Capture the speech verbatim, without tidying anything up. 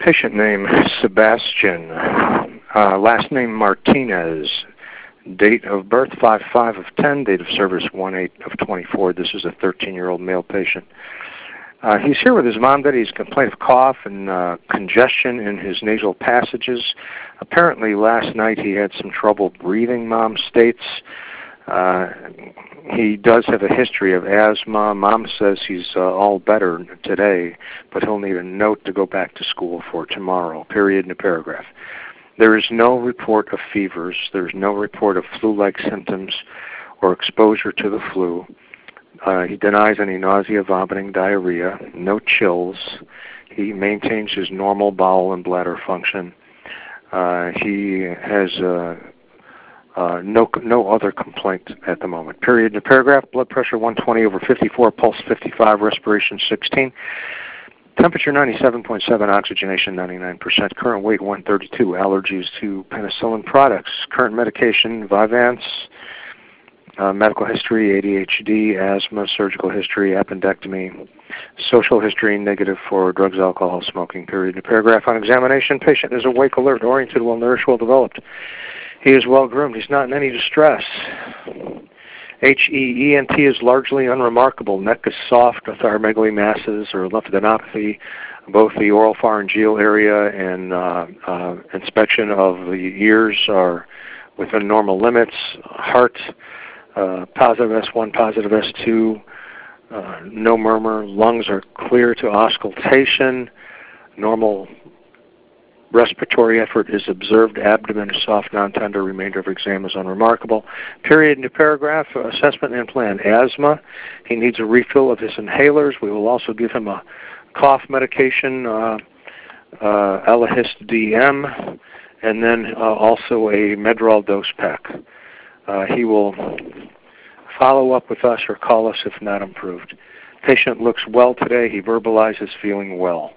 Patient name Sebastian, uh, last name Martinez, date of birth five five of ten, date of service one eight of twenty-four. This is a thirteen-year-old male patient. Uh, he's here with his mom. That he's complained of cough and uh, congestion in his nasal passages. Apparently last night he had some trouble breathing, Mom states. Uh, he does have a history of asthma. Mom says he's uh, all better today, but he'll need a note to go back to school for tomorrow, period in a paragraph. There is no report of fevers. There's no report of flu-like symptoms or exposure to the flu. Uh, he denies any nausea, vomiting, diarrhea, no chills. He maintains his normal bowel and bladder function. Uh, he has uh, uh, no no other complaint at the moment. Period in a paragraph. Blood pressure one twenty over fifty-four, pulse fifty-five, respiration sixteen. Temperature ninety-seven point seven, oxygenation ninety-nine percent. Current weight one thirty-two. Allergies to penicillin products. Current medication, Vyvanse. Uh, medical history, A D H D, asthma, surgical history, appendectomy. Social history, negative for drugs, alcohol, smoking, period. In a paragraph. On examination, patient is awake, alert, oriented, well-nourished, well-developed. He is well-groomed. He's not in any distress. H E E N T is largely unremarkable. Neck is soft, thyromegaly masses or lymphadenopathy. Both the oral pharyngeal area and uh, uh, inspection of the ears are within normal limits. Heart, uh, positive S one, positive S two, uh, no murmur. Lungs are clear to auscultation. Normal respiratory effort is observed. Abdomen is soft, non-tender. Remainder of exam is unremarkable. Period in the paragraph. Assessment and plan. Asthma. He needs a refill of his inhalers. We will also give him a cough medication, uh, uh, Elahist D M, and then uh, also a Medrol dose pack. Uh, he will follow up with us or call us if not improved. Patient looks well today. He verbalizes feeling well.